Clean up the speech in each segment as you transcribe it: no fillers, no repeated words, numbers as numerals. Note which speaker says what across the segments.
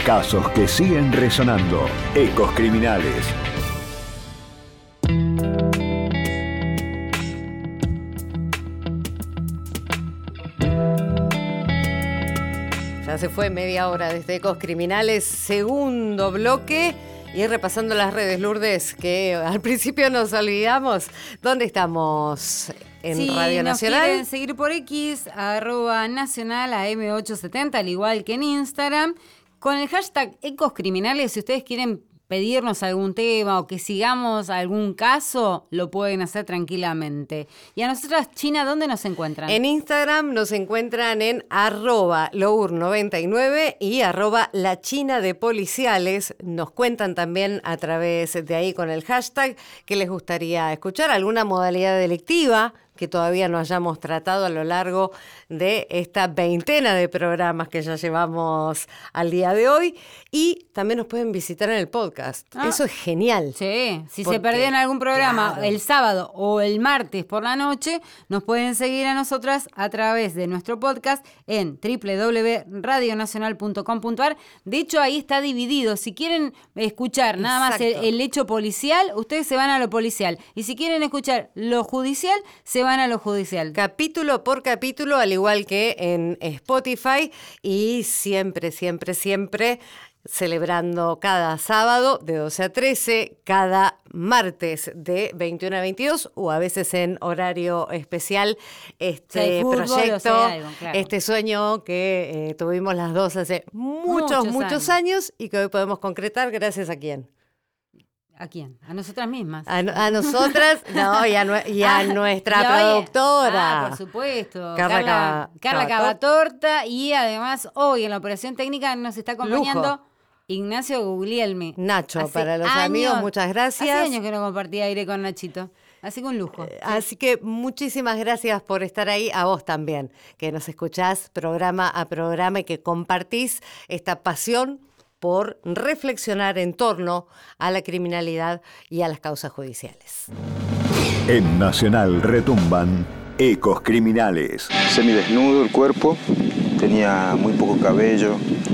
Speaker 1: Casos que siguen resonando. Ecos Criminales.
Speaker 2: Ya se fue media hora desde Ecos Criminales, segundo bloque. Y repasando las redes, Lourdes, que al principio nos olvidamos. ¿Dónde estamos? ¿En Radio Nacional?
Speaker 3: Si nos quieren seguir por X, @nacional AM870, al igual que en Instagram, con el hashtag Ecos Criminales. Si ustedes quieren pedirnos algún tema o que sigamos algún caso, lo pueden hacer tranquilamente. Y a nosotras, China, ¿dónde nos encuentran?
Speaker 2: En Instagram nos encuentran en @lour99 y @lachinadepoliciales. Nos cuentan también a través de ahí con el hashtag que les gustaría escuchar, alguna modalidad delictiva que todavía no hayamos tratado a lo largo de esta veintena de programas que ya llevamos al día de hoy. Y también nos pueden visitar en el podcast. Eso es genial.
Speaker 3: Sí, si se perdieron algún programa el sábado o el martes por la noche, nos pueden seguir a nosotras a través de nuestro podcast en www.radionacional.com.ar. De hecho, ahí está dividido. Si quieren escuchar nada más el hecho policial, ustedes se van a lo policial. Y si quieren escuchar lo judicial, se van a lo judicial.
Speaker 2: Capítulo por capítulo, al igual que en Spotify. Y siempre, siempre, siempre celebrando cada sábado de 12 a 13, cada martes de 21 a 22 o a veces en horario especial este fútbol, proyecto, este sueño que tuvimos las dos hace muchos años y que hoy podemos concretar gracias a quién.
Speaker 3: ¿A quién? ¿A nosotras mismas?
Speaker 2: A nosotras, no, y a nuestra productora.
Speaker 3: Por supuesto. Carla Cavatorta. Y además, hoy en la operación técnica nos está acompañando Ignacio Guglielmi.
Speaker 2: Nacho, para los amigos, muchas gracias.
Speaker 3: Hace años que no compartí aire con Nachito. Así que un lujo.
Speaker 2: Así que muchísimas gracias por estar ahí, a vos también, que nos escuchás programa a programa y que compartís esta pasión por reflexionar en torno a la criminalidad y a las causas judiciales.
Speaker 1: En Nacional retumban Ecos Criminales.
Speaker 4: Semidesnudo el cuerpo, tenía muy poco cabello,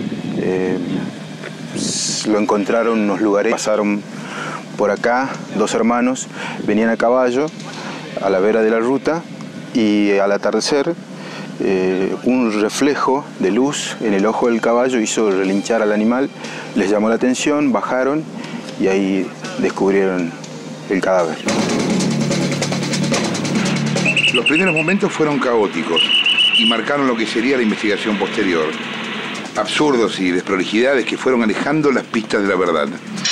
Speaker 4: lo encontraron en unos lugares, pasaron por acá, dos hermanos, venían a caballo a la vera de la ruta y al atardecer un reflejo de luz en el ojo del caballo hizo relinchar al animal, les llamó la atención, bajaron y ahí descubrieron el cadáver.
Speaker 5: Los primeros momentos fueron caóticos y marcaron lo que sería la investigación posterior. Absurdos y desprolijidades que fueron alejando las pistas de la verdad.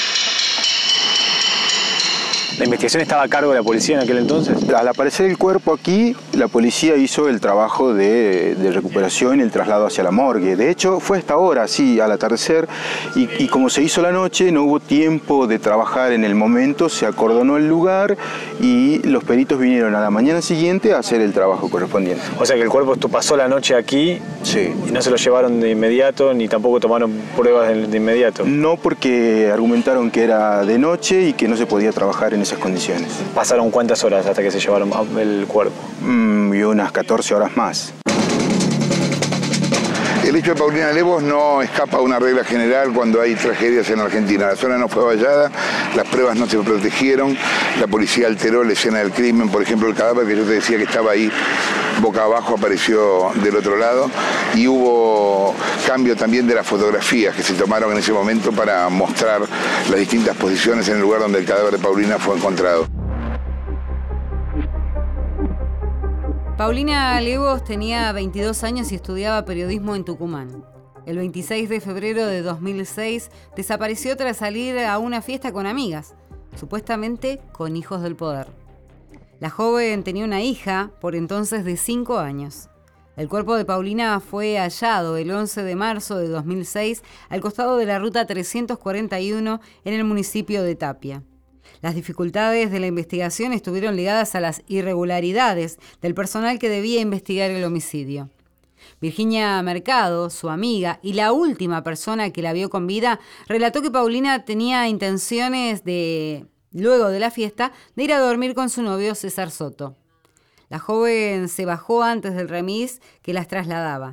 Speaker 6: ¿La investigación estaba a cargo de la policía en aquel entonces?
Speaker 4: Al aparecer el cuerpo aquí, la policía hizo el trabajo de recuperación y el traslado hacia la morgue. De hecho, fue hasta ahora, sí, al atardecer, y como se hizo la noche, no hubo tiempo de trabajar en el momento, se acordonó el lugar y los peritos vinieron a la mañana siguiente a hacer el trabajo correspondiente.
Speaker 6: O sea que el cuerpo pasó la noche aquí,
Speaker 4: sí,
Speaker 6: y no se lo llevaron de inmediato, ni tampoco tomaron pruebas de inmediato.
Speaker 4: No, porque argumentaron que era de noche y que no se podía trabajar en esas condiciones.
Speaker 6: ¿Pasaron cuántas horas hasta que se llevaron el cuerpo?
Speaker 4: Y unas 14 horas más.
Speaker 5: El hecho de Paulina Lemos no escapa a una regla general cuando hay tragedias en Argentina. La zona no fue vallada, las pruebas no se protegieron, la policía alteró la escena del crimen, por ejemplo el cadáver que yo te decía que estaba ahí boca abajo apareció del otro lado y hubo cambio también de las fotografías que se tomaron en ese momento para mostrar las distintas posiciones en el lugar donde el cadáver de Paulina fue encontrado.
Speaker 3: Paulina Lemos tenía 22 años y estudiaba periodismo en Tucumán. El 26 de febrero de 2006 desapareció tras salir a una fiesta con amigas, supuestamente con hijos del poder. La joven tenía una hija, por entonces de 5 años. El cuerpo de Paulina fue hallado el 11 de marzo de 2006 al costado de la ruta 341 en el municipio de Tapia. Las dificultades de la investigación estuvieron ligadas a las irregularidades del personal que debía investigar el homicidio. Virginia Mercado, su amiga y la última persona que la vio con vida, relató que Paulina tenía intenciones de, luego de la fiesta, de ir a dormir con su novio César Soto. La joven se bajó antes del remis que las trasladaba.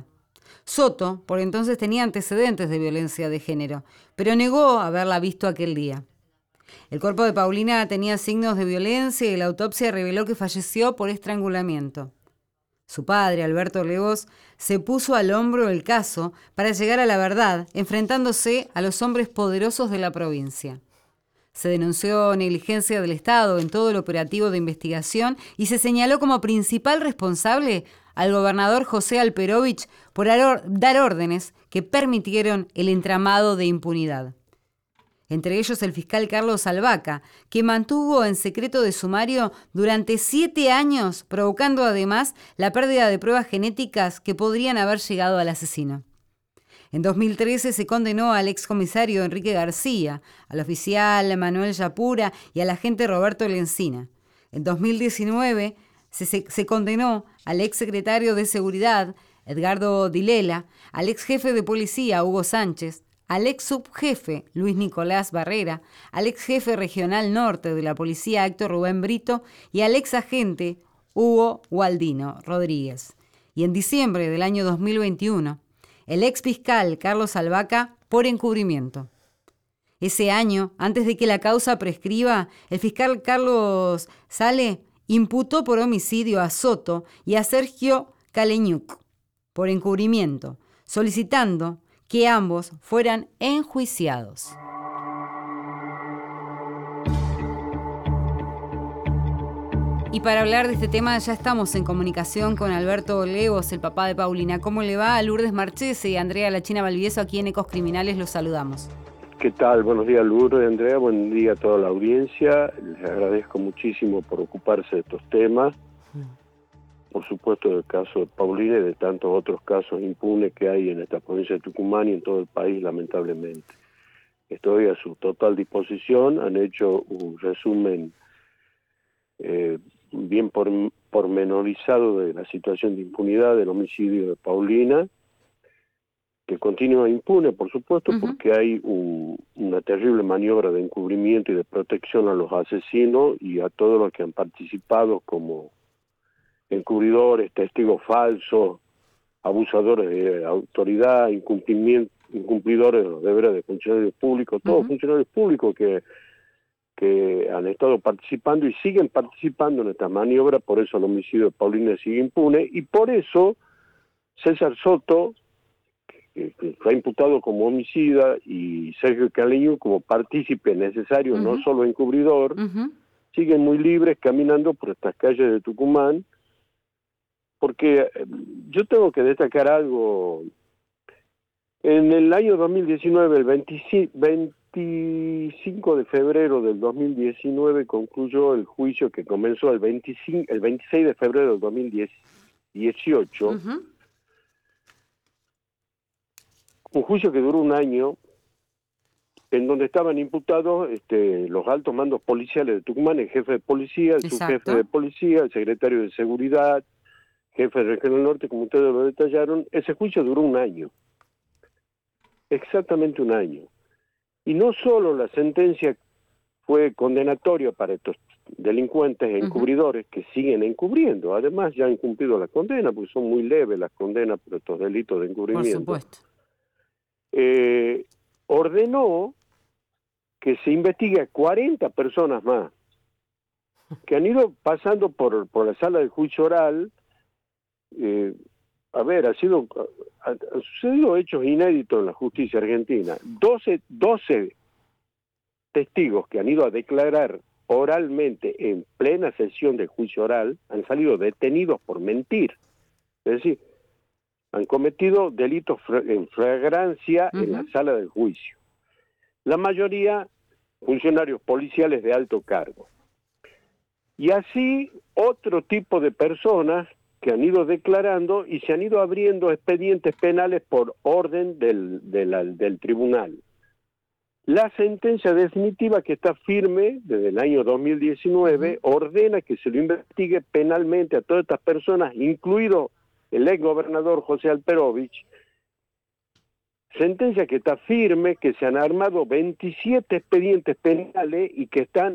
Speaker 3: Soto, por entonces, tenía antecedentes de violencia de género, pero negó haberla visto aquel día. El cuerpo de Paulina tenía signos de violencia y la autopsia reveló que falleció por estrangulamiento. Su padre, Alberto Levos, se puso al hombro el caso para llegar a la verdad, enfrentándose a los hombres poderosos de la provincia. Se denunció negligencia del Estado en todo el operativo de investigación y se señaló como principal responsable al gobernador José Alperovich por dar órdenes que permitieron el entramado de impunidad. Entre ellos el fiscal Carlos Albaca, que mantuvo en secreto de sumario durante 7 años, provocando además la pérdida de pruebas genéticas que podrían haber llegado al asesino. En 2013 se condenó al excomisario Enrique García, al oficial Manuel Yapura y al agente Roberto Lencina. En 2019 se condenó al exsecretario de Seguridad, Edgardo Dilela, al exjefe de policía, Hugo Sánchez, al ex subjefe Luis Nicolás Barrera, al ex jefe regional norte de la policía Héctor Rubén Brito y al ex agente Hugo Gualdino Rodríguez. Y en diciembre del año 2021, el ex fiscal Carlos Albaca por encubrimiento. Ese año, antes de que la causa prescriba, el fiscal Carlos Sale imputó por homicidio a Soto y a Sergio Caleñuc por encubrimiento, solicitando que ambos fueran enjuiciados. Y para hablar de este tema ya estamos en comunicación con Alberto Levos, el papá de Paulina. ¿Cómo le va? A Lourdes Marchese y Andrea La China Valdivieso, aquí en Ecos Criminales, los saludamos.
Speaker 7: ¿Qué tal? Buenos días, Lourdes, Andrea, buen día a toda la audiencia. Les agradezco muchísimo por ocuparse de estos temas. Por supuesto, del caso de Paulina y de tantos otros casos impunes que hay en esta provincia de Tucumán y en todo el país, lamentablemente. Estoy a su total disposición. Han hecho un resumen bien pormenorizado de la situación de impunidad del homicidio de Paulina, que continúa impune, por supuesto, porque hay una terrible maniobra de encubrimiento y de protección a los asesinos y a todos los que han participado como encubridores, testigos falsos, abusadores de autoridad, incumplidores de los deberes de funcionarios públicos, todos funcionarios públicos que han estado participando y siguen participando en esta maniobra. Por eso el homicidio de Paulina sigue impune, y por eso César Soto, que fue imputado como homicida, y Sergio Caleñuc como partícipe necesario, no solo encubridor, siguen muy libres caminando por estas calles de Tucumán, porque yo tengo que destacar algo. En el año 2019, el 25 de febrero del 2019, concluyó el juicio que comenzó el 26 de febrero del 2018, un juicio que duró un año, en donde estaban imputados los altos mandos policiales de Tucumán, el jefe de policía, el subjefe de policía, el secretario de seguridad, jefe regional norte, como ustedes lo detallaron. Ese juicio duró un año, exactamente un año. Y no solo la sentencia fue condenatoria para estos delincuentes e encubridores que siguen encubriendo, además ya han cumplido la condena, porque son muy leves las condenas por estos delitos de encubrimiento.
Speaker 3: Por supuesto.
Speaker 7: Ordenó que se investigue a 40 personas más, que han ido pasando por la sala de juicio oral. Han sucedido hechos inéditos en la justicia argentina. 12 testigos que han ido a declarar oralmente en plena sesión del juicio oral han salido detenidos por mentir. Es decir, han cometido delitos en flagrancia en la sala del juicio. La mayoría funcionarios policiales de alto cargo. Y así otro tipo de personas que han ido declarando y se han ido abriendo expedientes penales por orden del tribunal. La sentencia definitiva, que está firme desde el año 2019, ordena que se lo investigue penalmente a todas estas personas, incluido el ex gobernador José Alperovich. Sentencia que está firme, que se han armado 27 expedientes penales y que están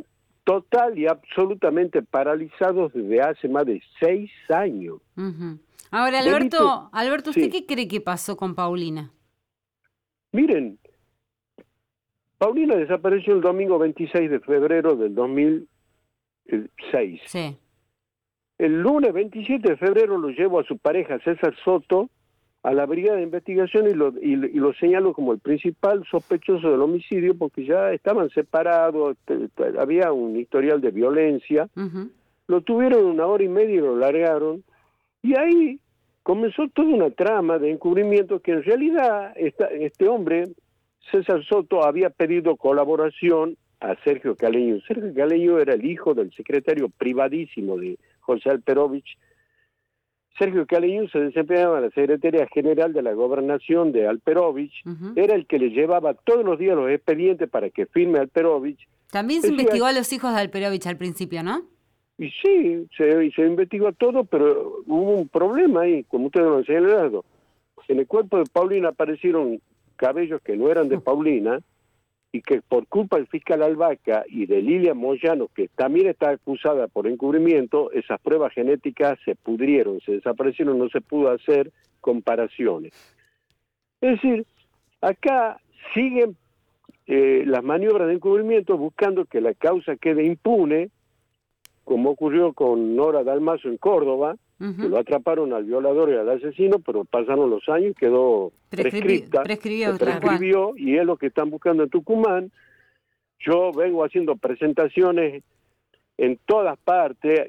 Speaker 7: total y absolutamente paralizados desde hace más de 6 años.
Speaker 3: Ujú. Ahora, Alberto, ¿usted
Speaker 7: Sí.
Speaker 3: qué cree que pasó con Paulina?
Speaker 7: Miren, Paulina desapareció el domingo 26 de febrero del 2006.
Speaker 3: Sí.
Speaker 7: El lunes 27 de febrero lo llevo a su pareja César Soto a la brigada de investigación y lo señalo como el principal sospechoso del homicidio porque ya estaban separados, había un historial de violencia.
Speaker 3: Ujú.
Speaker 7: Lo tuvieron 1 hora y media y lo largaron. Y ahí comenzó toda una trama de encubrimiento que en realidad este hombre, César Soto, había pedido colaboración a Sergio Caleño. Sergio Caleño era el hijo del secretario privadísimo de José Alperovich. Sergio Caleño se desempeñaba en la Secretaría General de la Gobernación de Alperovich.
Speaker 3: Ujú.
Speaker 7: Era el que le llevaba todos los días los expedientes para que firme Alperovich.
Speaker 3: También se
Speaker 7: Decía-
Speaker 3: investigó a los hijos de Alperovich al principio, ¿no?
Speaker 7: Y sí, se investigó todo, pero hubo un problema ahí, como ustedes lo han señalado. En el cuerpo de Paulina aparecieron cabellos que no eran de Paulina y que por culpa del fiscal Albaca y de Lilia Moyano, que también está acusada por encubrimiento, esas pruebas genéticas se pudrieron, se desaparecieron, no se pudo hacer comparaciones. Es decir, acá siguen las maniobras de encubrimiento buscando que la causa quede impune, como ocurrió con Nora Dalmazo en Córdoba,
Speaker 3: Ujú.
Speaker 7: que lo atraparon al violador y al asesino, pero pasaron los años y quedó prescripta.
Speaker 3: Prescribió,
Speaker 7: Se
Speaker 3: tal cual.
Speaker 7: prescribió y es lo que están buscando en Tucumán. Yo vengo haciendo presentaciones en todas partes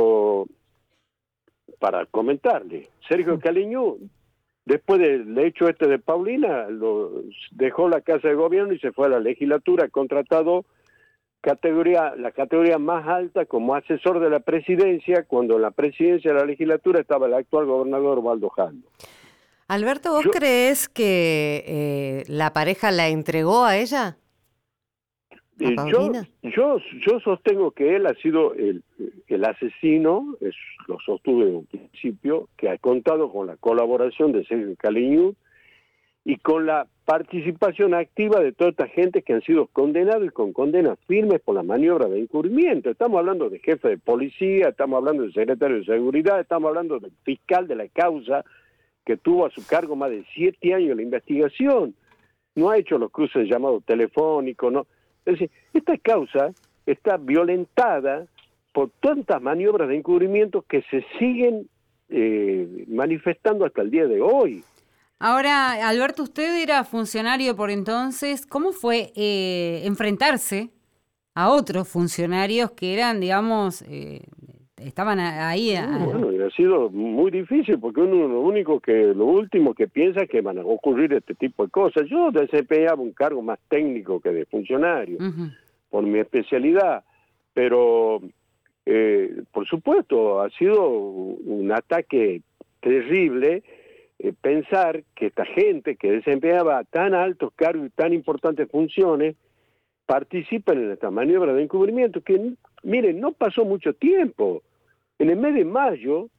Speaker 7: para comentarle. Sergio Caleño, después del hecho de Paulina, dejó la Casa de Gobierno y se fue a la legislatura, contratado la categoría más alta como asesor de la presidencia, cuando en la presidencia de la legislatura estaba el actual gobernador Waldo Jando.
Speaker 2: Alberto, ¿vos crees que la pareja la entregó a ella? ¿A Paulina?
Speaker 7: Yo sostengo que él ha sido el asesino, lo sostuve en un principio, que ha contado con la colaboración de Sergio Caleño y con la participación activa de toda esta gente que han sido condenados y con condenas firmes por la maniobra de encubrimiento. Estamos hablando de jefe de policía, estamos hablando del secretario de seguridad, estamos hablando del fiscal de la causa que tuvo a su cargo más de 7 años la investigación. No ha hecho los cruces de llamado telefónico, ¿no? Es decir, esta causa está violentada por tantas maniobras de encubrimiento que se siguen manifestando hasta el día de hoy.
Speaker 3: Ahora, Alberto, usted era funcionario por entonces. ¿Cómo fue enfrentarse a otros funcionarios que eran, digamos, estaban ahí?
Speaker 7: Bueno, y ha sido muy difícil porque uno lo último que piensa es que van a ocurrir este tipo de cosas. Yo desempeñaba un cargo más técnico que de funcionario,
Speaker 3: Ujú.
Speaker 7: por mi especialidad, pero por supuesto ha sido un ataque terrible. Pensar que esta gente que desempeñaba tan altos cargos y tan importantes funciones participan en esta maniobra de encubrimiento que, miren, no pasó mucho tiempo. En el mes de mayo,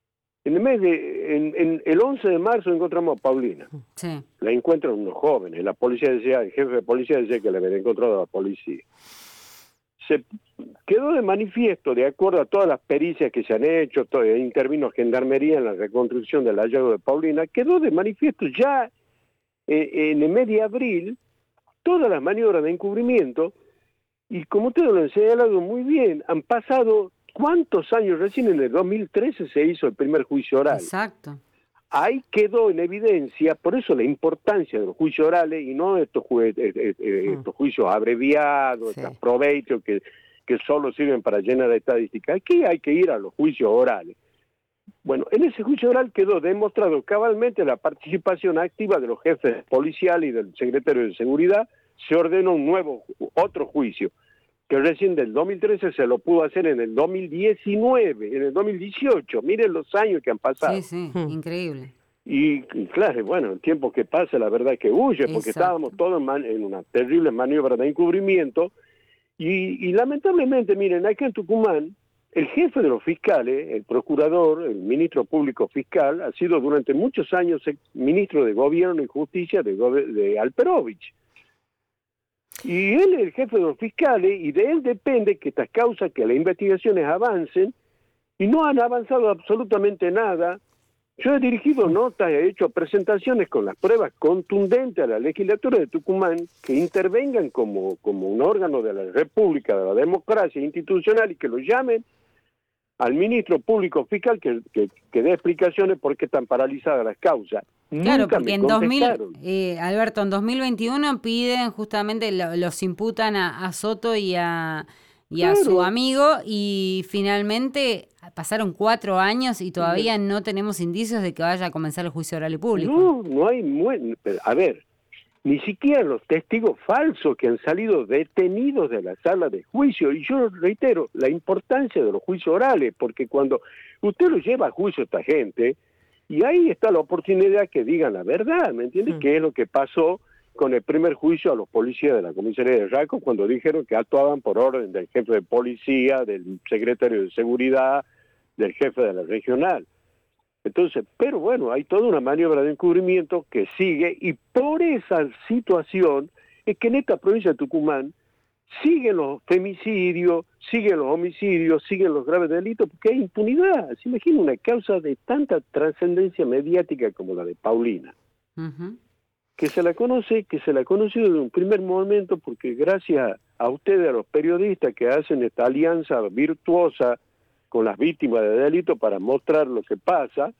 Speaker 7: el 11 de marzo encontramos a Paulina.
Speaker 3: Sí.
Speaker 7: La encuentran unos jóvenes. La policía decía, el jefe de policía decía que la habían encontrado a la policía. Se quedó de manifiesto, de acuerdo a todas las pericias que se han hecho, intervino Gendarmería en la reconstrucción del hallazgo de Paulina, quedó de manifiesto ya en el mes de abril todas las maniobras de encubrimiento, y como ustedes lo han señalado muy bien, han pasado ¿cuántos años? Recién en el 2013 se hizo el primer juicio oral.
Speaker 3: Exacto.
Speaker 7: Ahí quedó en evidencia, por eso la importancia de los juicios orales y no estos juicios abreviados,
Speaker 2: Sí.
Speaker 7: estos provechos que solo sirven para llenar estadísticas. Aquí hay que ir a los juicios orales. Bueno, en ese juicio oral quedó demostrado cabalmente la participación activa de los jefes policiales y del secretario de seguridad. Se ordenó otro juicio, que recién del 2013 se lo pudo hacer en el 2019, en el 2018. Miren los años que han pasado.
Speaker 3: Sí, sí, increíble.
Speaker 7: Y claro, bueno, el tiempo que pasa, la verdad es que huye, porque
Speaker 3: Exacto.
Speaker 7: estábamos todos en una terrible maniobra de encubrimiento. Y lamentablemente, miren, acá en Tucumán, el jefe de los fiscales, el procurador, el ministro público fiscal, ha sido durante muchos años ministro de Gobierno y Justicia de Alperovich. Y él es el jefe de los fiscales y de él depende que estas causas, que las investigaciones avancen, y no han avanzado absolutamente nada. Yo he dirigido notas, he hecho presentaciones con las pruebas contundentes a la legislatura de Tucumán que intervengan como un órgano de la República, de la democracia institucional, y que lo llamen al ministro público fiscal que dé explicaciones por qué están paralizadas las causas.
Speaker 3: Claro,
Speaker 7: Nunca
Speaker 3: porque
Speaker 7: me contestaron.
Speaker 3: Alberto, en 2021 piden justamente, los imputan a Soto y a su amigo, y finalmente pasaron 4 años y todavía no tenemos indicios de que vaya a comenzar el juicio oral y público.
Speaker 7: No hay... A ver, ni siquiera los testigos falsos que han salido detenidos de la sala de juicio. Y yo reitero la importancia de los juicios orales, porque cuando usted lo lleva a juicio a esta gente, y ahí está la oportunidad que digan la verdad, ¿me entiendes? ¿Qué es lo que pasó con el primer juicio a los policías de la comisaría de Raco cuando dijeron que actuaban por orden del jefe de policía, del secretario de seguridad, del jefe de la regional? Entonces, pero bueno, hay toda una maniobra de encubrimiento que sigue, y por esa situación es que en esta provincia de Tucumán siguen los femicidios, siguen los homicidios, siguen los graves delitos, porque hay impunidad. ¿Se imagina una causa de tanta trascendencia mediática como la de Paulina? Que se la conoce, que se la ha conocido desde un primer momento, porque gracias a ustedes, a los periodistas que hacen esta alianza virtuosa con las víctimas de delitos para mostrar lo que pasa,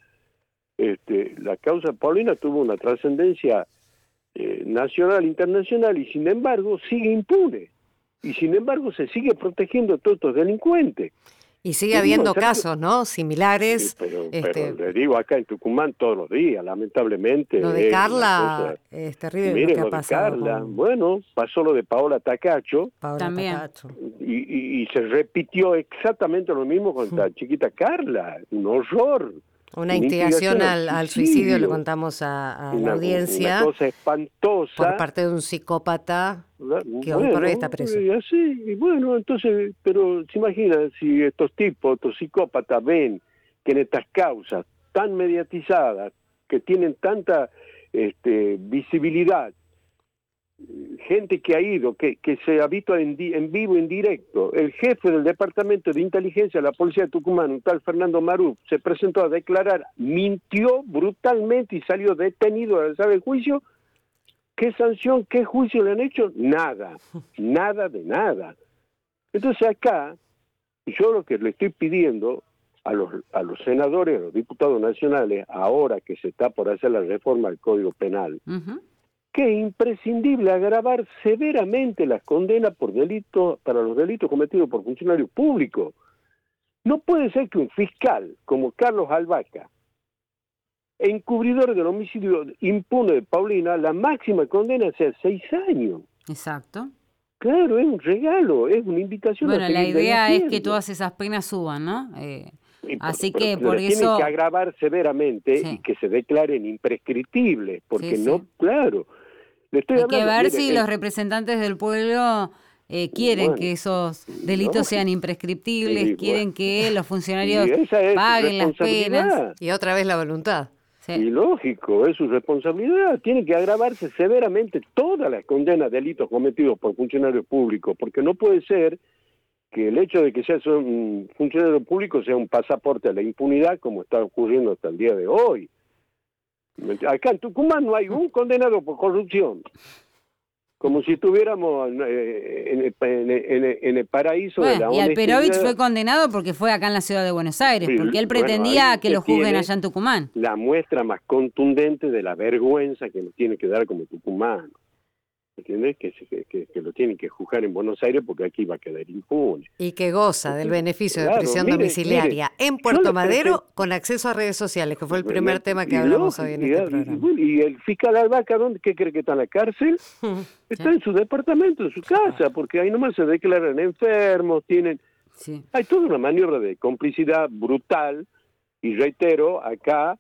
Speaker 7: la causa de Paulina tuvo una trascendencia nacional, internacional, y sin embargo sigue impune. Y sin embargo se sigue protegiendo a todos estos delincuentes.
Speaker 2: Y sigue habiendo casos, ¿no? Similares.
Speaker 7: Sí, pero les digo, acá en Tucumán todos los días, lamentablemente.
Speaker 2: Lo de Carla es terrible.
Speaker 7: Miren,
Speaker 2: lo que ha pasado.
Speaker 7: Carla, bueno, pasó lo de Paola Tacacho.
Speaker 3: También.
Speaker 7: Y se repitió exactamente lo mismo con la chiquita Carla. Un horror.
Speaker 2: Una instigación al suicidio, le contamos a la audiencia.
Speaker 7: Una cosa espantosa.
Speaker 2: Por parte de un psicópata que hoy por hoy está preso.
Speaker 7: Y bueno, entonces, pero se imaginan si estos tipos, estos psicópatas, ven que en estas causas tan mediatizadas, que tienen tanta visibilidad, gente que ha ido, que se ha visto en vivo, en directo. El jefe del Departamento de Inteligencia de la Policía de Tucumán, un tal Fernando Marú, se presentó a declarar, mintió brutalmente y salió detenido a la sala de juicio. ¿Qué sanción, qué juicio le han hecho? Nada, nada de nada. Entonces acá, yo lo que le estoy pidiendo a los senadores, a los diputados nacionales, ahora que se está por hacer la reforma del Código Penal, que es imprescindible agravar severamente las condenas por delitos, para los delitos cometidos por funcionarios públicos. No puede ser que un fiscal como Carlos Albaca, encubridor del homicidio impune de Paulina, la máxima condena sea 6 años.
Speaker 3: Exacto.
Speaker 7: Claro, es un regalo, es una invitación.
Speaker 3: Bueno, la idea es que todas esas penas suban, ¿no? Así que por eso
Speaker 7: tienen que agravar severamente y que se declaren imprescriptibles, porque claro.
Speaker 3: Hay que ver si los representantes del pueblo quieren que esos delitos sean imprescriptibles, quieren que los funcionarios paguen las penas.
Speaker 2: Y otra vez la voluntad.
Speaker 7: Y lógico, es su responsabilidad. Tiene que agravarse severamente todas las condenas de delitos cometidos por funcionarios públicos, porque no puede ser que el hecho de que seas un funcionario público sea un pasaporte a la impunidad, como está ocurriendo hasta el día de hoy. Acá en Tucumán no hay un condenado por corrupción, como si estuviéramos en el paraíso de la honestidad.
Speaker 3: Y Alperovich fue condenado porque fue acá en la ciudad de Buenos Aires, porque él pretendía que lo juzguen allá en Tucumán.
Speaker 7: La muestra más contundente de la vergüenza que nos tiene que dar como tucumanos. ¿Entiendes? Que lo tienen que juzgar en Buenos Aires porque aquí va a quedar impune.
Speaker 2: Y que goza del beneficio de prisión domiciliaria en Puerto Madero con acceso a redes sociales, que fue el primer tema que hablamos hoy en este programa.
Speaker 7: Y el fiscal Albaca, ¿qué cree que está en la cárcel? Está en su departamento, en su casa, porque ahí nomás se declaran enfermos, hay toda una maniobra de complicidad brutal, y reitero, acá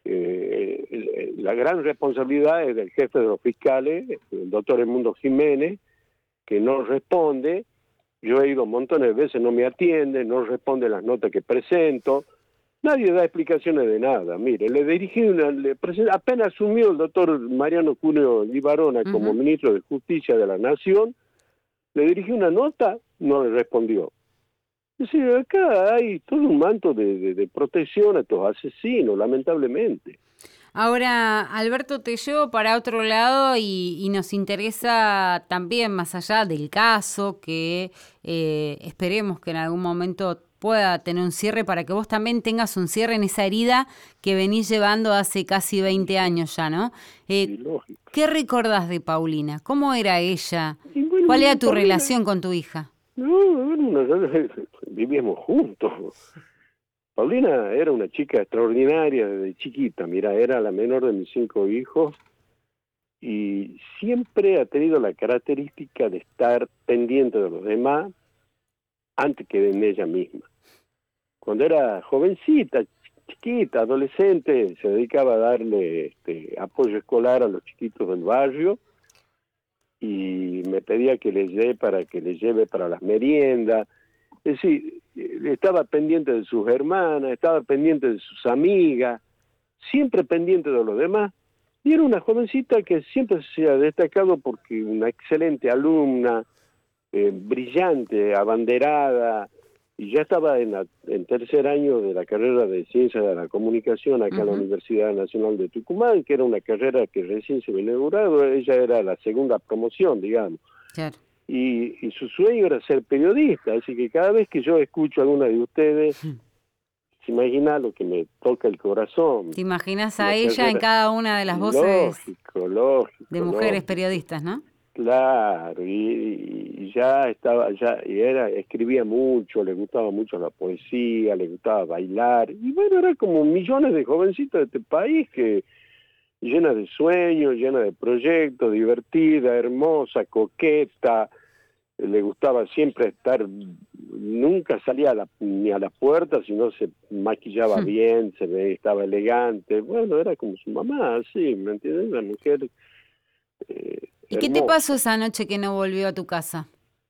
Speaker 7: la gran responsabilidad es del jefe de los fiscales, el doctor Edmundo Jiménez, que no responde. Yo he ido montones de veces, no me atiende, no responde las notas que presento, nadie da explicaciones de nada. Mire, le dirigí apenas asumió el doctor Mariano Cuneo Libarona como ministro de Justicia de la Nación, Le dirigí una nota, no le respondió. Es decir, acá hay todo un manto de protección a estos asesinos, lamentablemente.
Speaker 3: Ahora, Alberto, te llevo para otro lado y nos interesa también, más allá del caso, que esperemos que en algún momento pueda tener un cierre para que vos también tengas un cierre en esa herida que venís llevando hace casi 20 años ya, ¿no? ¿Qué recordás de Paulina? ¿Cómo era ella?
Speaker 7: Bueno,
Speaker 3: ¿Cuál era tu
Speaker 7: Paulina,
Speaker 3: relación con tu hija?
Speaker 7: No, vivíamos juntos. Paulina era una chica extraordinaria desde chiquita, mira, era la menor de mis 5 hijos y siempre ha tenido la característica de estar pendiente de los demás antes que de ella misma. Cuando era jovencita, chiquita, adolescente, se dedicaba a darle apoyo escolar a los chiquitos del barrio y me pedía que le lleve para las meriendas. Es decir, estaba pendiente de sus hermanas, estaba pendiente de sus amigas, siempre pendiente de los demás. Y era una jovencita que siempre se ha destacado porque una excelente alumna, brillante, abanderada, y ya estaba en tercer año de la carrera de Ciencias de la Comunicación acá en la Universidad Nacional de Tucumán, que era una carrera que recién se había inaugurado. Ella era la segunda promoción, digamos.
Speaker 3: Claro.
Speaker 7: Y su sueño era ser periodista, así que cada vez que yo escucho a alguna de ustedes, se imagina lo que me toca el corazón.
Speaker 3: ¿Te imaginas a ella en cada una de las voces
Speaker 7: lógico,
Speaker 3: de mujeres periodistas, no?
Speaker 7: Claro, y ya estaba, escribía mucho, le gustaba mucho la poesía, le gustaba bailar, y bueno, era como millones de jovencitos de este país que llena de sueños, llena de proyectos, divertida, hermosa, coqueta, le gustaba siempre estar, nunca salía ni a la puerta, sino se maquillaba bien, estaba elegante, bueno, era como su mamá, sí, ¿me entiendes? Una mujer
Speaker 3: ¿Y qué te pasó esa noche que no volvió a tu casa?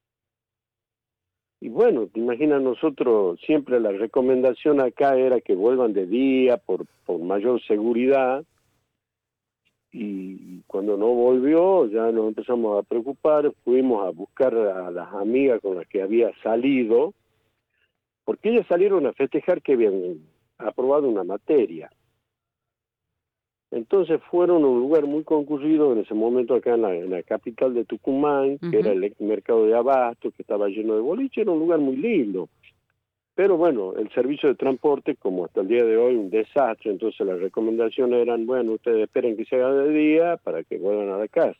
Speaker 7: Y bueno, te imaginas, nosotros siempre la recomendación acá era que vuelvan de día por mayor seguridad, y cuando no volvió ya nos empezamos a preocupar, fuimos a buscar a las amigas con las que había salido, porque ellas salieron a festejar que habían aprobado una materia. Entonces fueron a un lugar muy concurrido en ese momento acá en la capital de Tucumán, que era el mercado de Abasto, que estaba lleno de boliche, era un lugar muy lindo. Pero bueno, el servicio de transporte, como hasta el día de hoy, un desastre, entonces las recomendaciones eran, bueno, ustedes esperen que se haga de día para que vuelvan a la casa.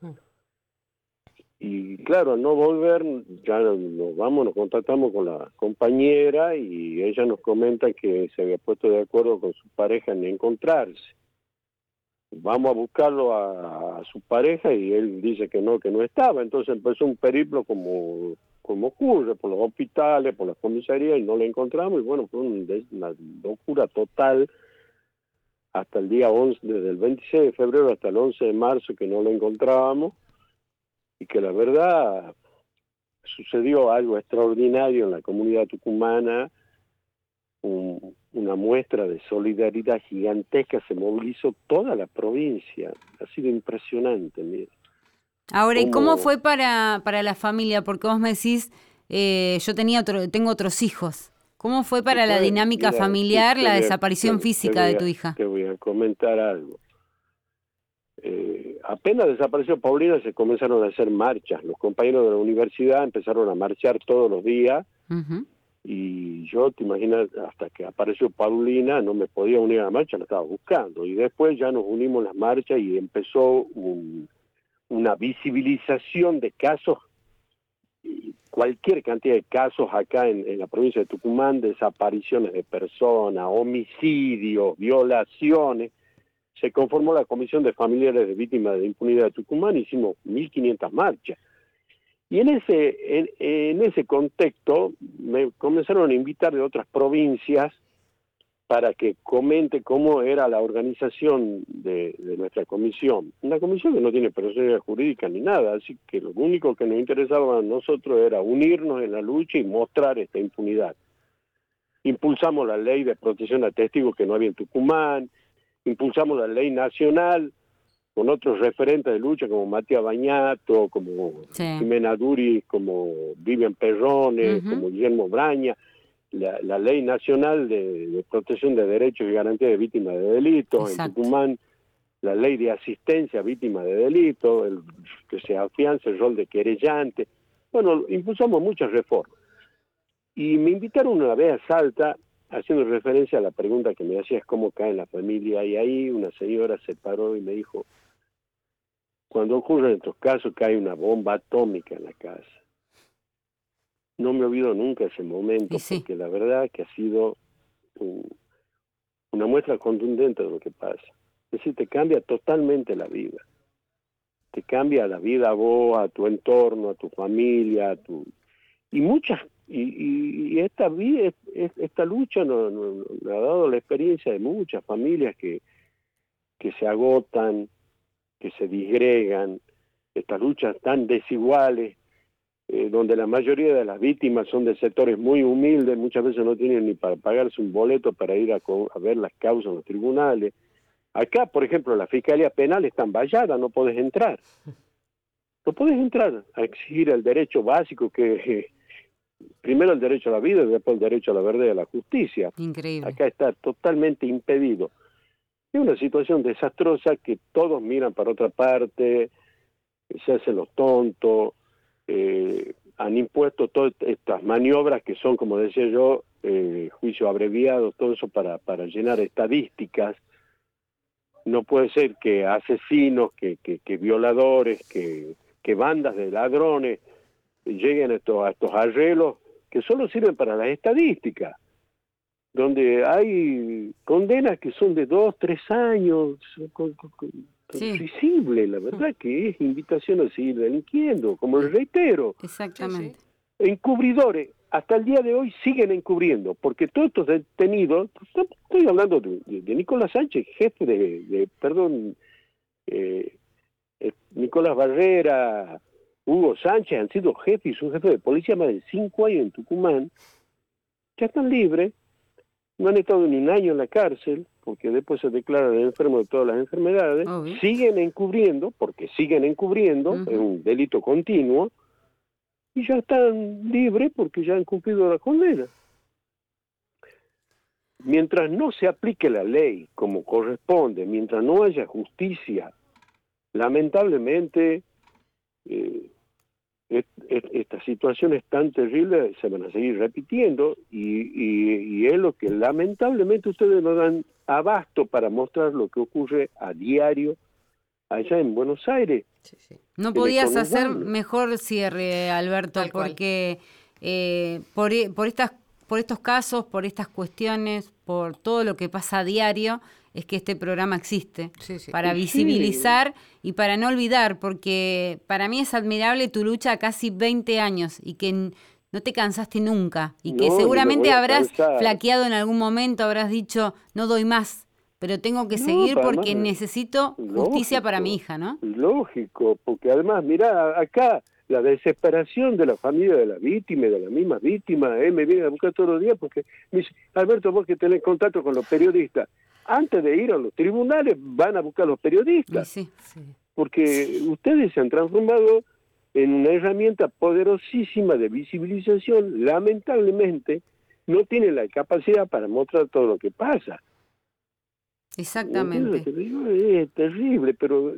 Speaker 7: Y claro, al no volver, ya nos contactamos con la compañera y ella nos comenta que se había puesto de acuerdo con su pareja en encontrarse. Vamos a buscarlo a su pareja y él dice que no estaba. Entonces empezó un periplo como ocurre, por los hospitales, por las comisarías, y no lo encontramos. Y bueno, fue una locura total hasta el día 11, desde el 26 de febrero hasta el 11 de marzo que no lo encontrábamos. Y que la verdad sucedió algo extraordinario en la comunidad tucumana, una muestra de solidaridad gigantesca, se movilizó toda la provincia, ha sido impresionante, mira.
Speaker 3: Ahora, ¿y cómo fue para la familia? Porque vos me decís, yo tengo otros hijos. ¿Cómo fue para la dinámica familiar la desaparición física de tu hija?
Speaker 7: Te voy a comentar algo. Apenas desapareció Paulina, se comenzaron a hacer marchas. Los compañeros de la universidad empezaron a marchar todos los días. Y yo, te imaginas, hasta que apareció Paulina, no me podía unir a la marcha, la estaba buscando. Y después ya nos unimos a las marchas y empezó una visibilización de casos, cualquier cantidad de casos acá en la provincia de Tucumán, desapariciones de personas, homicidios, violaciones. Se conformó la Comisión de Familiares de Víctimas de Impunidad de Tucumán, hicimos 1.500 marchas. Y en ese contexto me comenzaron a invitar de otras provincias para que comente cómo era la organización de nuestra comisión. Una comisión que no tiene personalidad jurídica ni nada, así que lo único que nos interesaba a nosotros era unirnos en la lucha y mostrar esta impunidad. Impulsamos la ley de protección a testigos que no había en Tucumán, impulsamos la ley nacional con otros referentes de lucha como Matías Bañato, como Jimena Duri, como Vivian Perrone, como Guillermo Braña, la Ley Nacional de Protección de Derechos y Garantía de Víctimas de Delitos. Exacto. En Tucumán, la Ley de Asistencia a Víctimas de Delitos, que se afianza el rol de querellante. Bueno, impulsamos muchas reformas. Y me invitaron una vez a Salta, haciendo referencia a la pregunta que me hacías, cómo cae en la familia, y ahí una señora se paró y me dijo, cuando ocurren estos casos cae una bomba atómica en la casa. No me olvido nunca ese momento, porque la verdad que ha sido una muestra contundente de lo que pasa. Es decir, te cambia totalmente la vida. Te cambia la vida a vos, a tu entorno, a tu familia, y esta lucha nos ha dado la experiencia de muchas familias que se agotan, que se disgregan, estas luchas tan desiguales, donde la mayoría de las víctimas son de sectores muy humildes, muchas veces no tienen ni para pagarse un boleto para ir a ver las causas en los tribunales. Acá, por ejemplo, la Fiscalía Penal está en vallada, no podés entrar. No podés entrar a exigir el derecho básico que... primero el derecho a la vida y después el derecho a la verdad y a la justicia.
Speaker 3: Increíble.
Speaker 7: Acá está totalmente impedido. Es una situación desastrosa que todos miran para otra parte, se hacen los tontos, han impuesto todas estas maniobras que son, como decía yo, juicio abreviado, todo eso para llenar estadísticas. No puede ser que asesinos, que violadores, que bandas de ladrones lleguen a estos arreglos que solo sirven para las estadísticas, donde hay condenas que son de 2, 3 años, risible, la verdad que es invitación a seguir delinquiendo, como les reitero.
Speaker 3: Exactamente.
Speaker 7: Encubridores, hasta el día de hoy siguen encubriendo, porque todos estos detenidos, estoy hablando de Nicolás Sánchez, jefe Nicolás Barrera, Hugo Sánchez, han sido jefes y subjefes de policía más de 5 años en Tucumán, ya están libres, no han estado ni un año en la cárcel, porque después se declaran enfermos de todas las enfermedades, siguen encubriendo, porque siguen encubriendo, es un delito continuo, y ya están libres porque ya han cumplido la condena. Mientras no se aplique la ley como corresponde, mientras no haya justicia, lamentablemente estas situaciones tan terribles se van a seguir repitiendo y es lo que lamentablemente ustedes no dan abasto para mostrar lo que ocurre a diario allá en Buenos Aires.
Speaker 3: No podías hacer mejor cierre, Alberto, porque por estos casos, por estas cuestiones, por todo lo que pasa a diario, es que este programa existe, para visibilizar y para no olvidar, porque para mí es admirable tu lucha a casi 20 años y que no te cansaste nunca, y que seguramente habrás flaqueado en algún momento, habrás dicho, no doy más, pero tengo que seguir porque necesito justicia para mi hija, ¿no?
Speaker 7: Lógico, porque además, mirá, acá la desesperación de la familia de la víctima y de las mismas víctimas, me vienen a buscar todos los días porque me dice, Alberto, vos que tenés contacto con los periodistas, antes de ir a los tribunales van a buscar a los periodistas, porque ustedes se han transformado en una herramienta poderosísima de visibilización. Lamentablemente no tienen la capacidad para mostrar todo lo que pasa.
Speaker 3: Exactamente.
Speaker 7: Es terrible, pero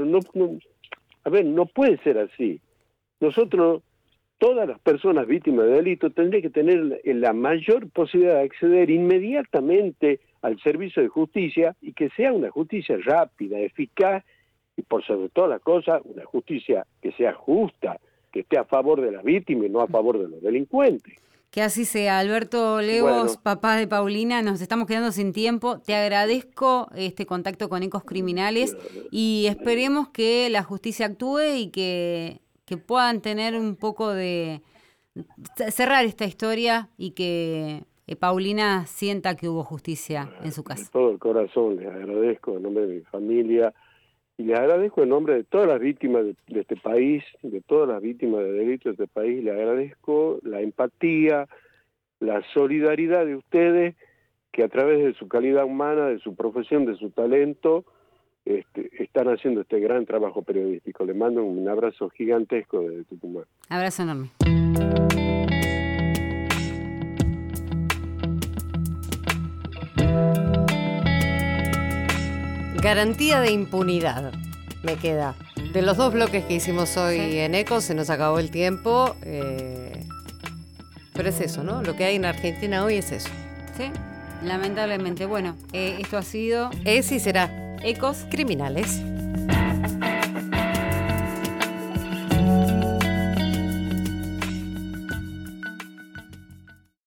Speaker 7: no puede ser así. Nosotros, todas las personas víctimas de delito, tendrían que tener la mayor posibilidad de acceder inmediatamente al servicio de justicia, y que sea una justicia rápida, eficaz, y por sobre todas las cosas, una justicia que sea justa, que esté a favor de la víctima y no a favor de los delincuentes.
Speaker 3: Que así sea. Alberto Lewos, papá de Paulina, nos estamos quedando sin tiempo. Te agradezco este contacto con Ecos Criminales y esperemos que la justicia actúe y que puedan tener un poco de... cerrar esta historia y que Paulina sienta que hubo justicia en su casa.
Speaker 7: De todo el corazón les agradezco en nombre de mi familia y les agradezco en nombre de todas las víctimas de este país, de todas las víctimas de delitos de este país. Les agradezco la empatía, la solidaridad de ustedes, que a través de su calidad humana, de su profesión, de su talento, están haciendo este gran trabajo periodístico. Le mando un abrazo gigantesco desde Tucumán.
Speaker 3: Abrazo enorme.
Speaker 2: Garantía de impunidad, me queda. De los 2 bloques que hicimos hoy en ECO, se nos acabó el tiempo. Pero es eso, ¿no? Lo que hay en Argentina hoy es eso.
Speaker 3: Sí, lamentablemente. Bueno, esto ha sido...
Speaker 2: Es y será
Speaker 3: Ecos
Speaker 2: Criminales.